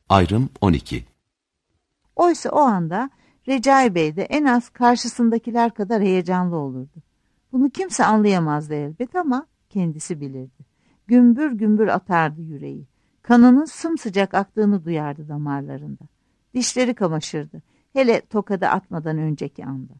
Ayrım 12. Oysa o anda Recai Bey de en az karşısındakiler kadar heyecanlı olurdu. Bunu kimse anlayamazdı elbet ama kendisi bilirdi. Gümbür gümbür atardı yüreği. Kanının sımsıcak aktığını duyardı damarlarında. Dişleri kamaşırdı. Hele tokadı atmadan önceki anda.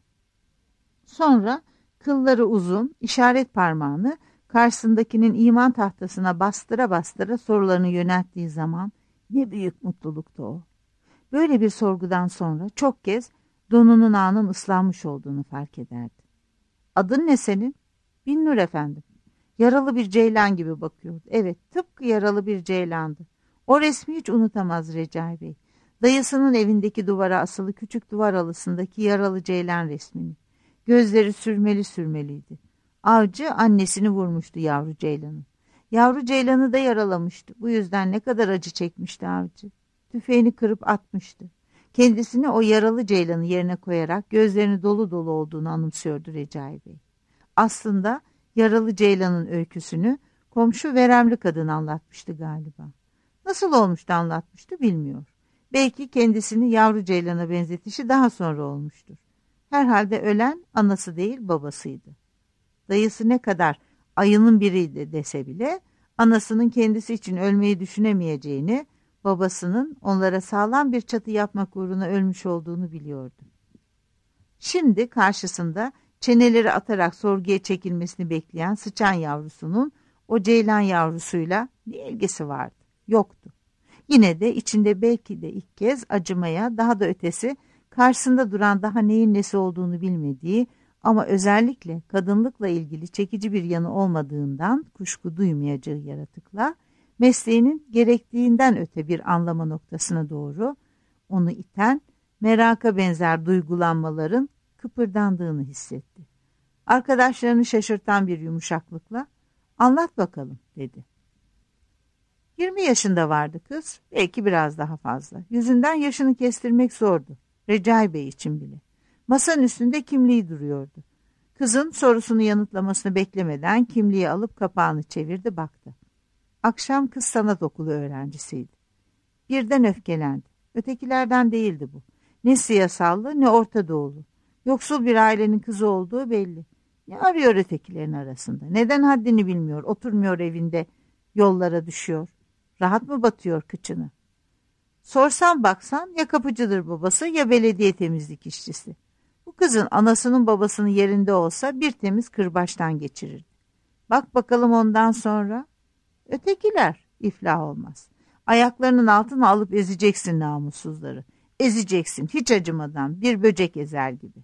Sonra kılları uzun, işaret parmağını karşısındakinin iman tahtasına bastıra bastıra sorularını yönelttiği zaman ne büyük mutluluktu o. Böyle bir sorgudan sonra çok kez donunun ağının ıslanmış olduğunu fark ederdi. Adın ne senin? Binnur efendim. Yaralı bir ceylan gibi bakıyordu. Evet, tıpkı yaralı bir ceylandı. O resmi hiç unutamaz Recai Bey. Dayısının evindeki duvara asılı küçük duvar halısındaki yaralı ceylan resmini. Gözleri sürmeli sürmeliydi. Avcı annesini vurmuştu yavru ceylanın. Yavru ceylanı da yaralamıştı. Bu yüzden ne kadar acı çekmişti avcı. Tüfeğini kırıp atmıştı. Kendisini o yaralı ceylanı yerine koyarak gözlerini dolu dolu olduğunu anımsıyordu Recai Bey. Aslında yaralı ceylanın öyküsünü komşu veremli kadın anlatmıştı galiba. Nasıl olmuştu anlatmıştı bilmiyor. Belki kendisini yavru ceylana benzetişi daha sonra olmuştur. Herhalde ölen anası değil babasıydı. Dayısı ne kadar ayının biriydi dese bile anasının kendisi için ölmeyi düşünemeyeceğini, babasının onlara sağlam bir çatı yapmak uğruna ölmüş olduğunu biliyordu. Şimdi karşısında çeneleri atarak sorguya çekilmesini bekleyen sıçan yavrusunun o ceylan yavrusuyla ne ilgisi vardı? Yoktu. Yine de içinde belki de ilk kez acımaya, daha da ötesi karşısında duran daha neyin nesi olduğunu bilmediği ama özellikle kadınlıkla ilgili çekici bir yanı olmadığından kuşku duymayacağı yaratıkla mesleğinin gerektiğinden öte bir anlama noktasına doğru onu iten meraka benzer duygulanmaların kıpırdandığını hissetti. Arkadaşlarını şaşırtan bir yumuşaklıkla "Anlat bakalım," dedi. 20 yaşında vardı kız, belki biraz daha fazla. Yüzünden yaşını kestirmek zordu. Recai Bey için bile. Masanın üstünde kimliği duruyordu. Kızın sorusunu yanıtlamasını beklemeden kimliği alıp kapağını çevirdi baktı. Akşam kız sanat okulu öğrencisiydi. Birden öfkelendi. Ötekilerden değildi bu. Ne siyasallı ne Orta Doğulu. Yoksul bir ailenin kızı olduğu belli. Ne arıyor ötekilerin arasında? Neden haddini bilmiyor, oturmuyor evinde, yollara düşüyor? Rahat mı batıyor kıçını? Sorsan baksan ya kapıcıdır babası ya belediye temizlik işçisi. Bu kızın anasının babasının yerinde olsa bir temiz kırbaçtan geçirirdi. Bak bakalım ondan sonra. Ötekiler iflah olmaz. Ayaklarının altına alıp ezeceksin namussuzları. Ezeceksin hiç acımadan bir böcek ezer gibi.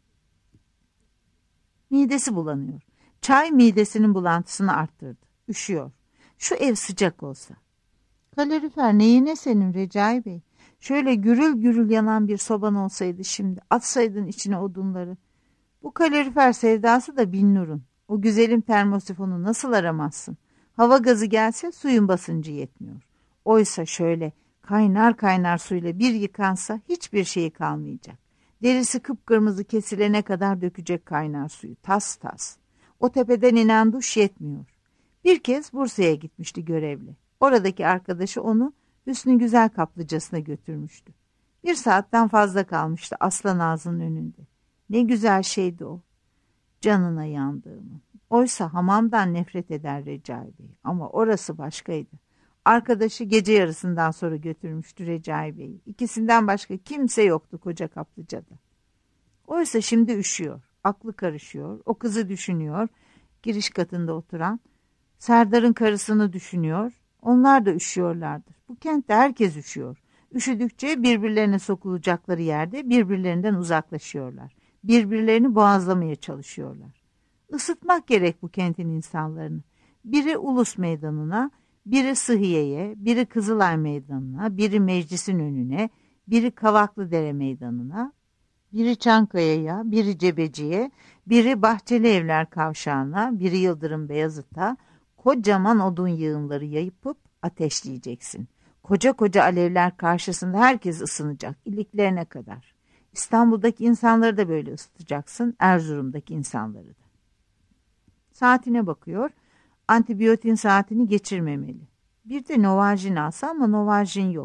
Midesi bulanıyor. Çay midesinin bulantısını arttırdı. Üşüyor. Şu ev sıcak olsa. Kalorifer neyine senin Recai Bey? Şöyle gürül gürül yanan bir soban olsaydı şimdi, atsaydın içine odunları. Bu kalorifer sevdası da Binnur'un. O güzelim termosifonu nasıl aramazsın? Hava gazı gelse suyun basıncı yetmiyor. Oysa şöyle kaynar kaynar suyla bir yıkansa hiçbir şeyi kalmayacak. Derisi kıpkırmızı kesilene kadar dökecek kaynar suyu, tas tas. O tepeden inen duş yetmiyor. Bir kez Bursa'ya gitmişti görevli. Oradaki arkadaşı onu Hüsnü Güzel kaplıcasına götürmüştü. 1 saatten fazla kalmıştı Aslan Ağzı'nın önünde. Ne güzel şeydi o. Canına yandığımı. Oysa hamamdan nefret eder Recai Bey. Ama orası başkaydı. Arkadaşı gece yarısından sonra götürmüştü Recai Bey'i. İkisinden başka kimse yoktu koca kaplıcada. Oysa şimdi üşüyor. Aklı karışıyor. O kızı düşünüyor. Giriş katında oturan. Serdar'ın karısını düşünüyor. Onlar da üşüyorlardır. Bu kentte herkes üşüyor. Üşüdükçe birbirlerine sokulacakları yerde birbirlerinden uzaklaşıyorlar. Birbirlerini boğazlamaya çalışıyorlar. Isıtmak gerek bu kentin insanlarını. Biri Ulus Meydanı'na, biri Sıhhiye'ye, biri Kızılay Meydanı'na, biri meclisin önüne, biri Kavaklıdere Meydanı'na, biri Çankaya'ya, biri Cebeci'ye, biri Bahçeli Evler Kavşağı'na, biri Yıldırım Beyazıt'a, kocaman odun yığınları yayıp ateşleyeceksin. Koca koca alevler karşısında herkes ısınacak, iliklerine kadar. İstanbul'daki insanları da böyle ısıtacaksın, Erzurum'daki insanları da. Saatine bakıyor, antibiyotin saatini geçirmemeli. Bir de Novajin alsa ama Novajin yok.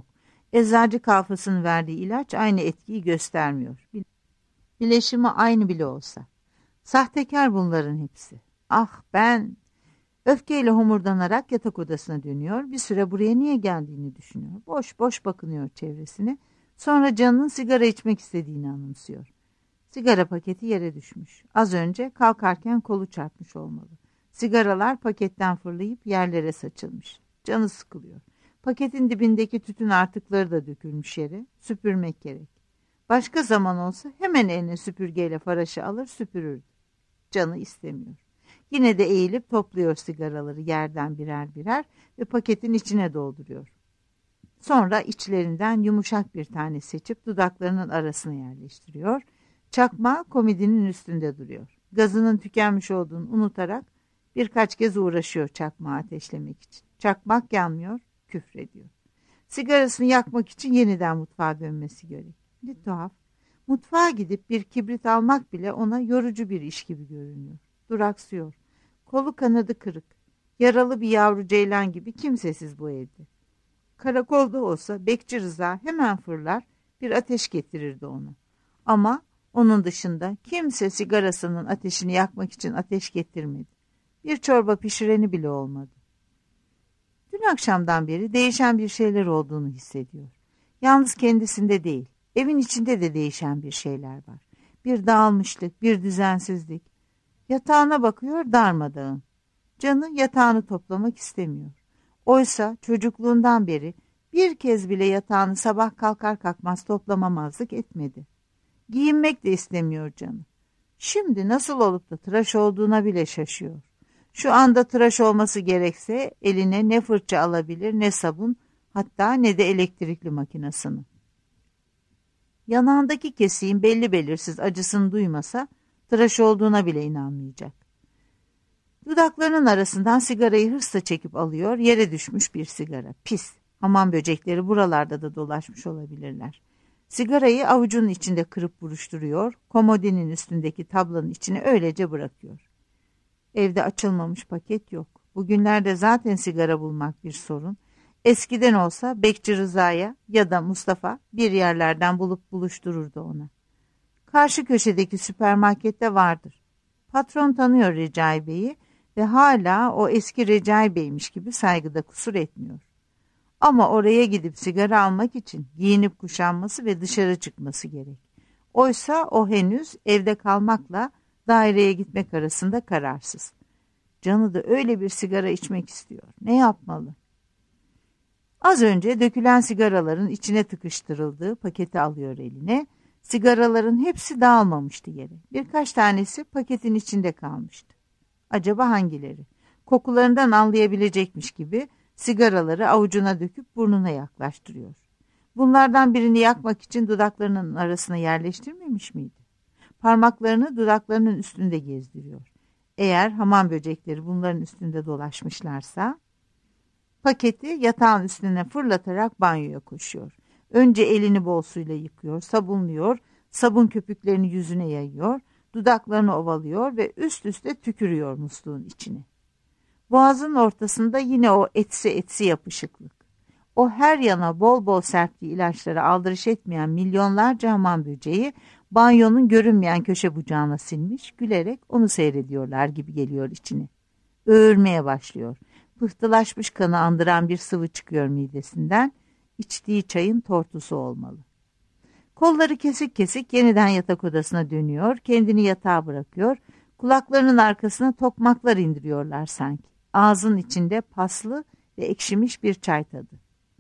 Eczacı kalfasının verdiği ilaç aynı etkiyi göstermiyor. Bileşimi aynı bile olsa. Sahtekar bunların hepsi. Ah ben... Öfkeyle homurdanarak yatak odasına dönüyor. Bir süre buraya niye geldiğini düşünüyor. Boş boş bakınıyor çevresine. Sonra canının sigara içmek istediğini anımsıyor. Sigara paketi yere düşmüş. Az önce kalkarken kolu çarpmış olmalı. Sigaralar paketten fırlayıp yerlere saçılmış. Canı sıkılıyor. Paketin dibindeki tütün artıkları da dökülmüş yere. Süpürmek gerek. Başka zaman olsa hemen eline süpürgeyle faraşı alır süpürürdü. Canı istemiyor. Yine de eğilip topluyor sigaraları yerden birer birer ve paketin içine dolduruyor. Sonra içlerinden yumuşak bir tane seçip dudaklarının arasına yerleştiriyor. Çakma komodinin üstünde duruyor. Gazının tükenmiş olduğunu unutarak birkaç kez uğraşıyor çakmağı ateşlemek için. Çakmak yanmıyor, küfrediyor. Sigarasını yakmak için yeniden mutfağa dönmesi gerek. Ne tuhaf. Mutfağa gidip bir kibrit almak bile ona yorucu bir iş gibi görünüyor. Duraksıyor. Kolu kanadı kırık. Yaralı bir yavru ceylan gibi kimsesiz bu evde. Karakolda olsa Bekçi Rıza hemen fırlar bir ateş getirirdi ona. Ama onun dışında kimse sigarasının ateşini yakmak için ateş getirmedi. Bir çorba pişireni bile olmadı. Dün akşamdan beri değişen bir şeyler olduğunu hissediyor. Yalnız kendisinde değil, evin içinde de değişen bir şeyler var. Bir dağılmışlık, bir düzensizlik. Yatağına bakıyor darmadağın. Canı yatağını toplamak istemiyor. Oysa çocukluğundan beri bir kez bile yatağını sabah kalkar kalkmaz toplamamazlık etmedi. Giyinmek de istemiyor canı. Şimdi nasıl olup da tıraş olduğuna bile şaşıyor. Şu anda tıraş olması gerekse eline ne fırça alabilir ne sabun, hatta ne de elektrikli makinesini. Yanağındaki kesiğin belli belirsiz acısını duymasa tıraş olduğuna bile inanmayacak. Dudaklarının arasından sigarayı hırsla çekip alıyor, yere düşmüş bir sigara. Pis, hamam böcekleri buralarda da dolaşmış olabilirler. Sigarayı avucunun içinde kırıp buruşturuyor, komodinin üstündeki tablanın içine öylece bırakıyor. Evde açılmamış paket yok. Bugünlerde zaten sigara bulmak bir sorun. Eskiden olsa Bekçi Rıza'ya ya da Mustafa bir yerlerden bulup buluştururdu ona. Karşı köşedeki süpermarkette vardır. Patron tanıyor Recai Bey'i ve hala o eski Recai Bey'miş gibi saygıda kusur etmiyor. Ama oraya gidip sigara almak için giyinip kuşanması ve dışarı çıkması gerek. Oysa o henüz evde kalmakla daireye gitmek arasında kararsız. Canı da öyle bir sigara içmek istiyor. Ne yapmalı? Az önce dökülen sigaraların içine tıkıştırıldığı paketi alıyor eline. Sigaraların hepsi dağılmamıştı yere. Birkaç tanesi paketin içinde kalmıştı. Acaba hangileri? Kokularından anlayabilecekmiş gibi sigaraları avucuna döküp burnuna yaklaştırıyor. Bunlardan birini yakmak için dudaklarının arasına yerleştirmemiş miydi? Parmaklarını dudaklarının üstünde gezdiriyor. Eğer hamam böcekleri bunların üstünde dolaşmışlarsa... Paketi yatağın üstüne fırlatarak banyoya koşuyor. Önce elini bol suyla yıkıyor, sabunluyor, sabun köpüklerini yüzüne yayıyor, dudaklarını ovalıyor ve üst üste tükürüyor musluğun içine. Boğazın ortasında yine o etsi yapışıklık. O her yana bol bol serptiği ilaçlara aldırış etmeyen milyonlarca hamam böceği banyonun görünmeyen köşe bucağına sinmiş, gülerek onu seyrediyorlar gibi geliyor içine. Öğürmeye başlıyor. Pıhtılaşmış kanı andıran bir sıvı çıkıyor midesinden. İçtiği çayın tortusu olmalı. Kolları kesik kesik yeniden yatak odasına dönüyor. Kendini yatağa bırakıyor. Kulaklarının arkasına tokmaklar indiriyorlar sanki. Ağzın içinde paslı ve ekşimiş bir çay tadı.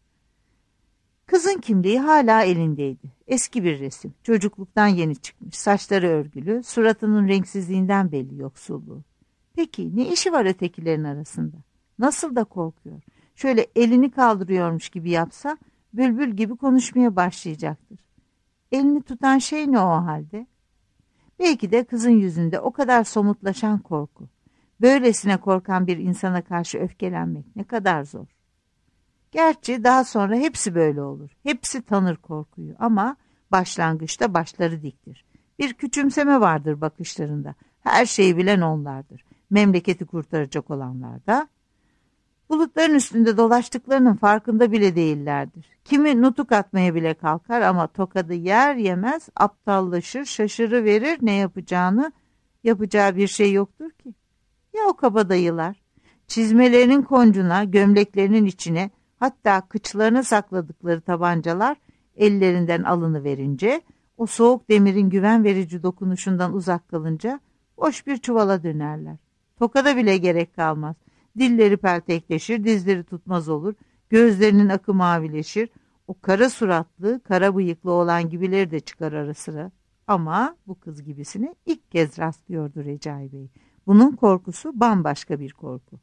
Kızın kimliği hala elindeydi. Eski bir resim. Çocukluktan yeni çıkmış. Saçları örgülü. Suratının renksizliğinden belli yoksulluğu. Peki ne işi var ötekilerin arasında? Nasıl da korkuyor. Şöyle elini kaldırıyormuş gibi yapsa bülbül gibi konuşmaya başlayacaktır. Elini tutan şey ne o halde? Belki de kızın yüzünde o kadar somutlaşan korku. Böylesine korkan bir insana karşı öfkelenmek ne kadar zor. Gerçi daha sonra hepsi böyle olur. Hepsi tanır korkuyu ama başlangıçta başları diktir. Bir küçümseme vardır bakışlarında. Her şeyi bilen onlardır. Memleketi kurtaracak olanlar da. Bulutların üstünde dolaştıklarının farkında bile değillerdir. Kimi nutuk atmaya bile kalkar ama tokadı yer yemez aptallaşır, şaşırıverir ne yapacağını. Yapacağı bir şey yoktur ki. Ya o kabadayılar? Çizmelerinin koncuna, gömleklerinin içine, hatta kıçlarına sakladıkları tabancalar ellerinden alınıverince, o soğuk demirin güven verici dokunuşundan uzak kalınca boş bir çuvala dönerler. Tokada bile gerek kalmaz. Dilleri peltekleşir, dizleri tutmaz olur, gözlerinin akı mavileşir. O kara suratlı, kara bıyıklı olan gibileri de çıkar ara sıra. Ama bu kız gibisine ilk kez rastlıyordu Recai Bey. Bunun korkusu bambaşka bir korku.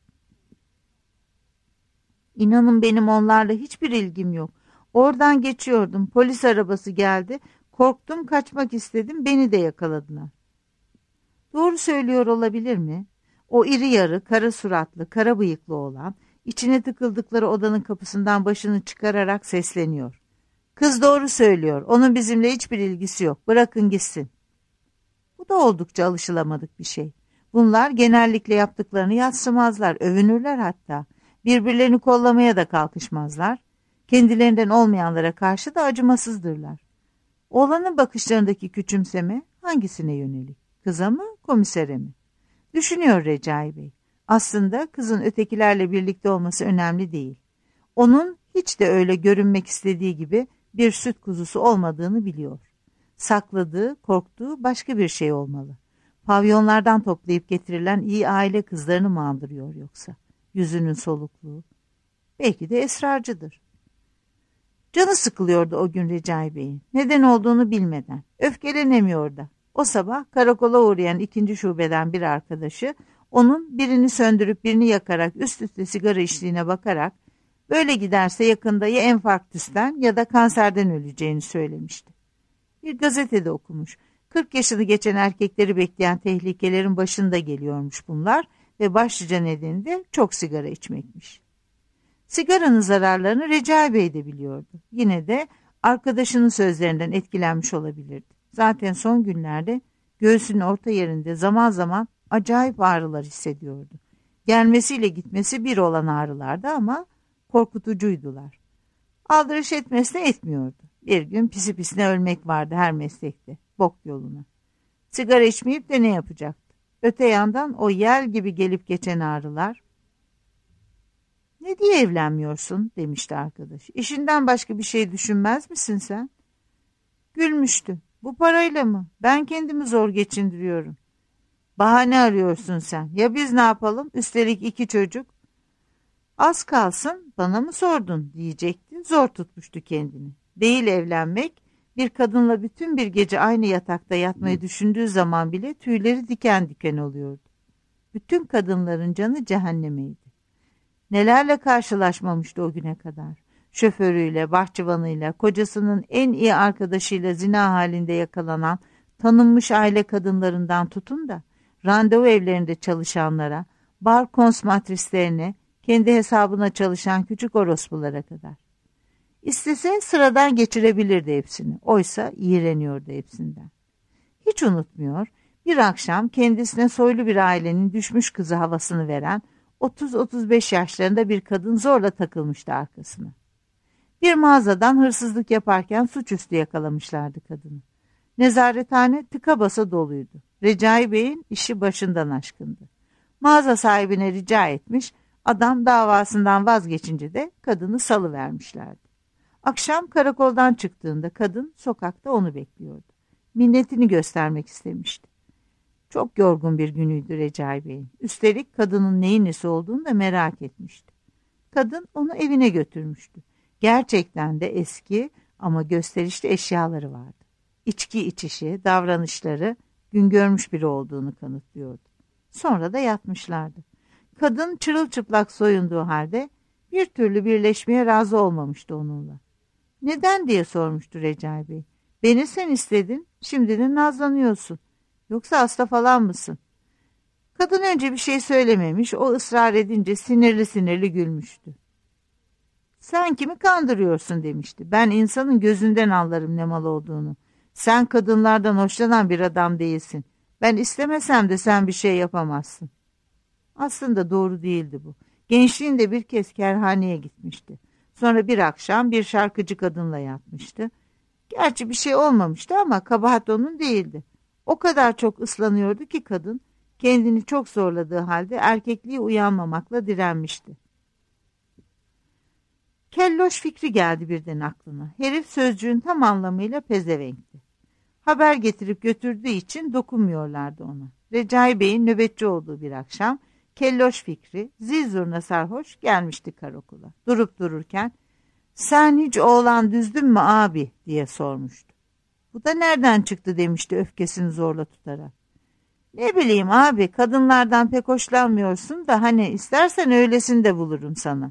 İnanın benim onlarla hiçbir ilgim yok. Oradan geçiyordum, polis arabası geldi. Korktum, kaçmak istedim, beni de yakaladılar. Doğru söylüyor olabilir mi? O iri yarı, kara suratlı, kara bıyıklı olan, içine tıkıldıkları odanın kapısından başını çıkararak sesleniyor. Kız doğru söylüyor, onun bizimle hiçbir ilgisi yok, bırakın gitsin. Bu da oldukça alışılamadık bir şey. Bunlar genellikle yaptıklarını yadsımazlar, övünürler hatta. Birbirlerini kollamaya da kalkışmazlar. Kendilerinden olmayanlara karşı da acımasızdırlar. Oğlanın bakışlarındaki küçümseme hangisine yönelik? Kıza mı, komisere mi? Düşünüyor Recai Bey. Aslında kızın ötekilerle birlikte olması önemli değil. Onun hiç de öyle görünmek istediği gibi bir süt kuzusu olmadığını biliyor. Sakladığı, korktuğu başka bir şey olmalı. Pavyonlardan toplayıp getirilen iyi aile kızlarını mı andırıyor yoksa? Yüzünün solukluğu. Belki de esrarcıdır. Canı sıkılıyordu o gün Recai Bey'in. Neden olduğunu bilmeden. Öfkelenemiyor da. O sabah karakola uğrayan 2. şubeden bir arkadaşı onun birini söndürüp birini yakarak üst üste sigara içtiğine bakarak böyle giderse yakında ya enfarktüsten ya da kanserden öleceğini söylemişti. Bir gazetede okumuş. 40 yaşını geçen erkekleri bekleyen tehlikelerin başında geliyormuş bunlar ve başlıca nedeni de çok sigara içmekmiş. Sigaranın zararlarını Recai Bey de biliyordu. Yine de arkadaşının sözlerinden etkilenmiş olabilirdi. Zaten son günlerde göğsünün orta yerinde zaman zaman acayip ağrılar hissediyordu. Gelmesiyle gitmesi bir olan ağrılardı ama korkutucuydular. Aldırış etmesi de etmiyordu. Bir gün pisi pisine ölmek vardı her meslekte, bok yoluna. Sigara içmeyip de ne yapacaktı? Öte yandan o yel gibi gelip geçen ağrılar. "Ne diye evlenmiyorsun?" demişti arkadaş. "İşinden başka bir şey düşünmez misin sen?" Gülmüştü. "Bu parayla mı? Ben kendimi zor geçindiriyorum." "Bahane arıyorsun sen. Ya biz ne yapalım? Üstelik 2 çocuk." "Az kalsın bana mı sordun?" diyecekti. Zor tutmuştu kendini. Değil evlenmek, bir kadınla bütün bir gece aynı yatakta yatmayı düşündüğü zaman bile tüyleri diken diken oluyordu. Bütün kadınların canı cehennemeydi. Nelerle karşılaşmamıştı o güne kadar. Şoförüyle, bahçıvanıyla, kocasının en iyi arkadaşıyla zina halinde yakalanan tanınmış aile kadınlarından tutun da randevu evlerinde çalışanlara, bar konsmatrislerine, kendi hesabına çalışan küçük orospulara kadar. İstese sıradan geçirebilirdi hepsini. Oysa iğreniyordu hepsinden. Hiç unutmuyor, bir akşam kendisine soylu bir ailenin düşmüş kızı havasını veren 30-35 yaşlarında bir kadın zorla takılmıştı arkasına. Bir mağazadan hırsızlık yaparken suçüstü yakalamışlardı kadını. Nezarethane tıka basa doluydu. Recai Bey'in işi başından aşkındı. Mağaza sahibine rica etmiş, adam davasından vazgeçince de kadını salıvermişlerdi. Akşam karakoldan çıktığında kadın sokakta onu bekliyordu. Minnetini göstermek istemişti. Çok yorgun bir günüydü Recai Bey'in. Üstelik kadının neyin nesi olduğunu da merak etmişti. Kadın onu evine götürmüştü. Gerçekten de eski ama gösterişli eşyaları vardı. İçki içişi, davranışları gün görmüş biri olduğunu kanıtlıyordu. Sonra da yatmışlardı. Kadın çırılçıplak soyunduğu halde bir türlü birleşmeye razı olmamıştı onunla. "Neden?" diye sormuştu Recai Bey. "Beni sen istedin, şimdi de nazlanıyorsun. Yoksa hasta falan mısın?" Kadın önce bir şey söylememiş, o ısrar edince sinirli sinirli gülmüştü. "Sen kimi kandırıyorsun?" demişti. "Ben insanın gözünden anlarım ne mal olduğunu. Sen kadınlardan hoşlanan bir adam değilsin. Ben istemesem de sen bir şey yapamazsın." Aslında doğru değildi bu. Gençliğinde bir kez kerhaneye gitmişti. Sonra bir akşam bir şarkıcı kadınla yatmıştı. Gerçi bir şey olmamıştı ama kabahat onun değildi. O kadar çok ıslanıyordu ki kadın kendini çok zorladığı halde erkekliği uyanmamakla direnmişti. Kelloş fikri geldi birden aklına. Herif sözcüğün tam anlamıyla pezevenkti. Haber getirip götürdüğü için dokunmuyorlardı ona. Recai Bey'in nöbetçi olduğu bir akşam Kelloş Fikri zil zurna sarhoş gelmişti karakola. Durup dururken "Sen hiç oğlan düzdün mü abi?" diye sormuştu. "Bu da nereden çıktı?" demişti öfkesini zorla tutarak. "Ne bileyim abi, kadınlardan pek hoşlanmıyorsun da hani istersen öylesini de bulurum sana."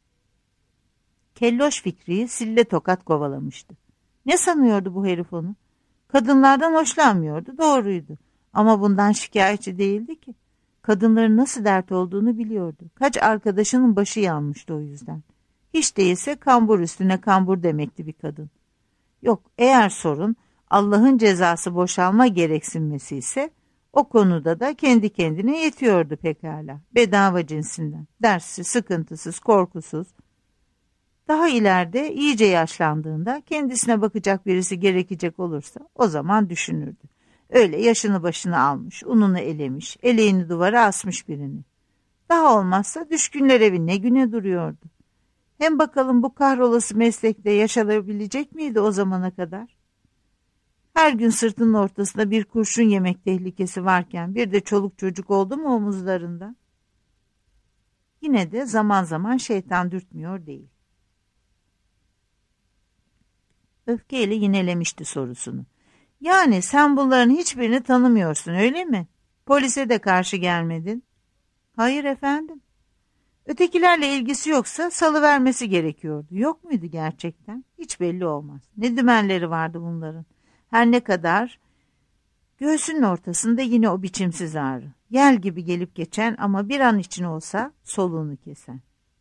Kelloş Fikri'yi sille tokat kovalamıştı. Ne sanıyordu bu herif onu? Kadınlardan hoşlanmıyordu, doğruydu. Ama bundan şikayetçi değildi ki. Kadınların nasıl dert olduğunu biliyordu. Kaç arkadaşının başı yanmıştı o yüzden. Hiç değilse kambur üstüne kambur demekti bir kadın. Yok, eğer sorun Allah'ın cezası boşalma gereksinmesi ise o konuda da kendi kendine yetiyordu pekala. Bedava cinsinden, derssiz, sıkıntısız, korkusuz. Daha ileride iyice yaşlandığında kendisine bakacak birisi gerekecek olursa o zaman düşünürdü. Öyle yaşını başını almış, ununu elemiş, eleğini duvara asmış birini. Daha olmazsa düşkünler evi ne güne duruyordu. Hem bakalım bu kahrolası meslekte yaşanabilecek miydi o zamana kadar? Her gün sırtının ortasında bir kurşun yemek tehlikesi varken bir de çoluk çocuk oldu mu omuzlarında? Yine de zaman zaman şeytan dürtmüyor değil. Öfkeyle yinelemişti sorusunu. "Yani sen bunların hiçbirini tanımıyorsun, öyle mi? Polise de karşı gelmedin." "Hayır efendim." "Ötekilerle ilgisi yoksa salıvermesi gerekiyordu. Yok muydu gerçekten? Hiç belli olmaz. Ne dümenleri vardı bunların. Her ne kadar göğsünün ortasında yine o biçimsiz ağrı. Yel gibi gelip geçen ama bir an için olsa soluğunu kesen."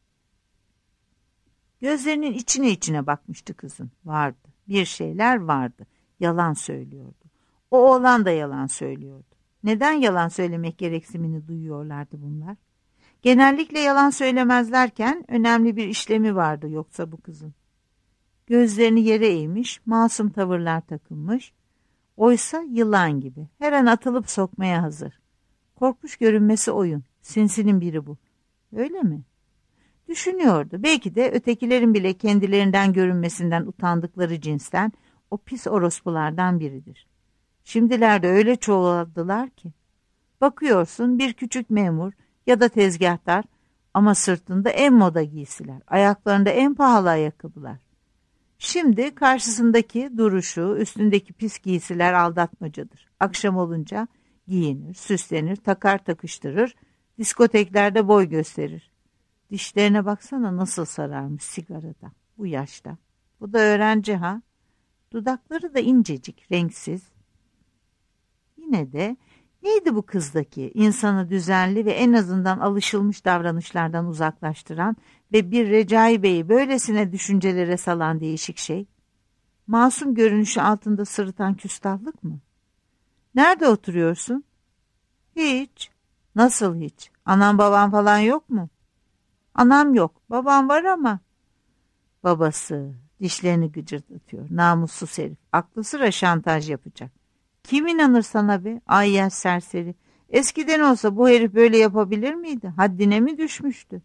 Gözlerinin içine bakmıştı kızın. Vardı. Bir şeyler vardı. Yalan söylüyordu. O oğlan da yalan söylüyordu. Neden yalan söylemek gereksinimini duyuyorlardı bunlar? Genellikle yalan söylemezlerken önemli bir işlemi vardı yoksa bu kızın. Gözlerini yere eğmiş, masum tavırlar takılmış. Oysa yılan gibi. Her an atılıp sokmaya hazır. Korkmuş görünmesi oyun. Sinsinin biri bu. Öyle mi? Düşünüyordu. Belki de ötekilerin bile kendilerinden görünmesinden utandıkları cinsten o pis orospulardan biridir. Şimdilerde öyle çoğaldılar ki. Bakıyorsun bir küçük memur ya da tezgahtar ama sırtında en moda giysiler, ayaklarında en pahalı ayakkabılar. Şimdi karşısındaki duruşu, üstündeki pis giysiler aldatmacadır. Akşam olunca giyinir, süslenir, takar takıştırır, diskoteklerde boy gösterir. Dişlerine baksana nasıl sararmış sigarada, bu yaşta. Bu da öğrenci ha. Dudakları da incecik, renksiz. Yine de neydi bu kızdaki insanı düzenli ve en azından alışılmış davranışlardan uzaklaştıran ve bir Recai Bey'i böylesine düşüncelere salan değişik şey? Masum görünüşü altında sırıtan küstahlık mı? Nerede oturuyorsun? Hiç. Nasıl hiç? Anam baban falan yok mu? Anam yok, babam var ama. Babası dişlerini gıcırdatıyor. Namussuz herif. Aklı sıra şantaj yapacak. Kim inanır sana be? Ayyaz serseri. Eskiden olsa bu herif böyle yapabilir miydi? Haddine mi düşmüştü?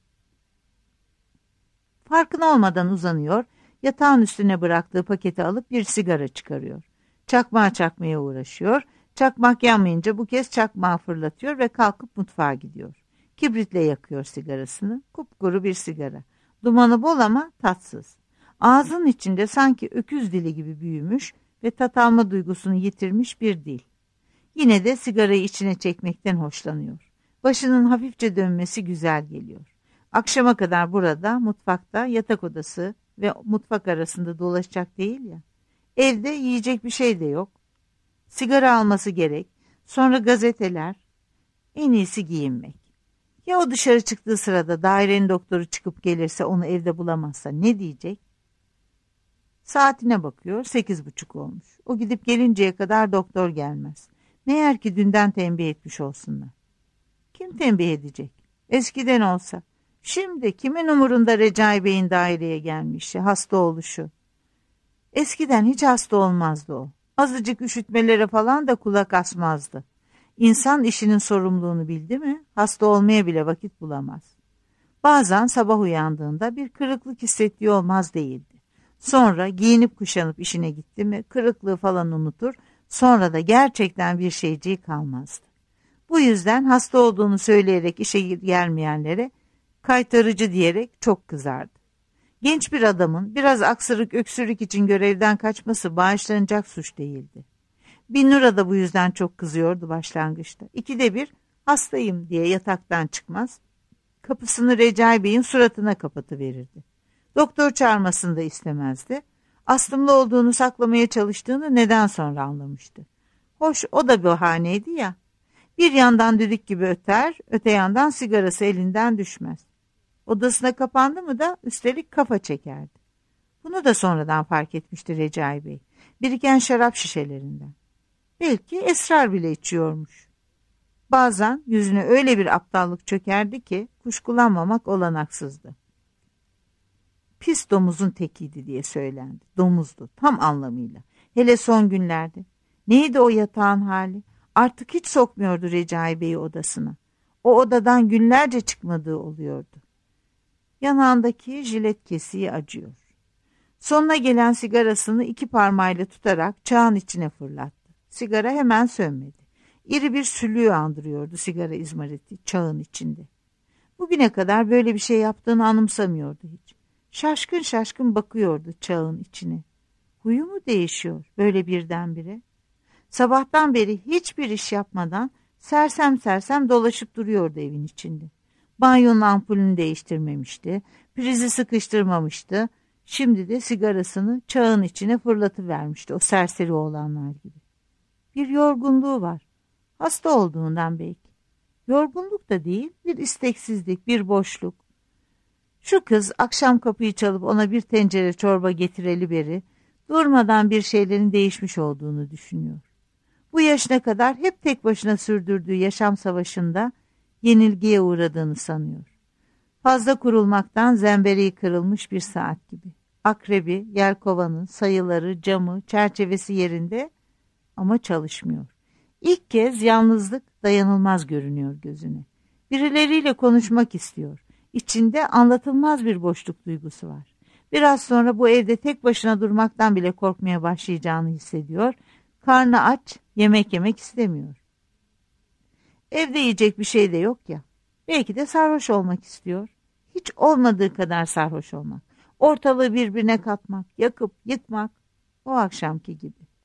Farkına olmadan uzanıyor, yatağın üstüne bıraktığı paketi alıp bir sigara çıkarıyor. Çakmağı çakmaya uğraşıyor. Çakmak yanmayınca bu kez çakmağı fırlatıyor ve kalkıp mutfağa gidiyor. Kibritle yakıyor sigarasını. Kupkuru bir sigara. Dumanı bol ama tatsız. Ağzının içinde sanki öküz dili gibi büyümüş ve tat alma duygusunu yitirmiş bir dil. Yine de sigarayı içine çekmekten hoşlanıyor. Başının hafifçe dönmesi güzel geliyor. Akşama kadar burada, mutfakta, yatak odası ve mutfak arasında dolaşacak değil ya. Evde yiyecek bir şey de yok. Sigara alması gerek. Sonra gazeteler. En iyisi giyinmek. Ya o dışarı çıktığı sırada dairenin doktoru çıkıp gelirse onu evde bulamazsa ne diyecek? Saatine bakıyor, 8:30 olmuş. O gidip gelinceye kadar doktor gelmez. Meğer ki dünden tembih etmiş olsunlar. Kim tembih edecek? Eskiden olsa. Şimdi kimin umurunda Recai Bey'in daireye gelmişi, hasta oluşu? Eskiden hiç hasta olmazdı o. Azıcık üşütmelere falan da kulak asmazdı. İnsan işinin sorumluluğunu bildi mi, hasta olmaya bile vakit bulamaz. Bazen sabah uyandığında bir kırıklık hissettiği olmaz değildi. Sonra giyinip kuşanıp işine gitti mi, kırıklığı falan unutur, sonra da gerçekten bir şeyciği kalmazdı. Bu yüzden hasta olduğunu söyleyerek işe gelmeyenlere kaytarıcı diyerek çok kızardı. Genç bir adamın biraz aksırık öksürük için görevden kaçması bağışlanacak suç değildi. Binnur'a da bu yüzden çok kızıyordu başlangıçta. İkide bir hastayım diye yataktan çıkmaz, kapısını Recai Bey'in suratına kapatıverirdi. Doktor çağırmasını da istemezdi. Astımlı olduğunu saklamaya çalıştığını neden sonra anlamıştı. Hoş o da bahaneydi ya. Bir yandan düdük gibi öter, öte yandan sigarası elinden düşmez. Odasına kapandı mı da üstelik kafa çekerdi. Bunu da sonradan fark etmişti Recai Bey. Biriken şarap şişelerinden. Belki esrar bile içiyormuş. Bazen yüzüne öyle bir aptallık çökerdi ki kuşkulanmamak olanaksızdı. Pis domuzun tekiydi diye söylendi. Domuzdu tam anlamıyla. Hele son günlerde. Neydi o yatağın hali? Artık hiç sokmuyordu Recai Bey'i odasına. O odadan günlerce çıkmadığı oluyordu. Yanağındaki jilet kesiği acıyor. Sonuna gelen sigarasını iki parmağıyla tutarak çağın içine fırlattı. Sigara hemen sönmedi. İri bir sülüğü andırıyordu sigara izmariti çağın içinde. Bugüne kadar böyle bir şey yaptığını anımsamıyordu hiç. Şaşkın şaşkın bakıyordu çağın içine. Huyu mu değişiyor böyle birdenbire? Sabahtan beri hiçbir iş yapmadan sersem sersem dolaşıp duruyordu evin içinde. Banyonun ampulünü değiştirmemişti, prizi sıkıştırmamıştı. Şimdi de sigarasını çağın içine fırlatıvermişti o serseri oğlanlar gibi. Bir yorgunluğu var. Hasta olduğundan belki. Yorgunluk da değil, bir isteksizlik, bir boşluk. Şu kız akşam kapıyı çalıp ona bir tencere çorba getireli beri durmadan bir şeylerin değişmiş olduğunu düşünüyor. Bu yaşına kadar hep tek başına sürdürdüğü yaşam savaşında yenilgiye uğradığını sanıyor. Fazla kurulmaktan zembereği kırılmış bir saat gibi. Akrebi, yelkovanı, sayıları, camı, çerçevesi yerinde ama çalışmıyor. İlk kez yalnızlık dayanılmaz görünüyor gözüne. Birileriyle konuşmak istiyor. İçinde anlatılmaz bir boşluk duygusu var. Biraz sonra bu evde tek başına durmaktan bile korkmaya başlayacağını hissediyor. Karnı aç, yemek yemek istemiyor. Evde yiyecek bir şey de yok ya. Belki de sarhoş olmak istiyor. Hiç olmadığı kadar sarhoş olmak. Ortalığı birbirine katmak, yakıp yıkmak. O akşamki gibi.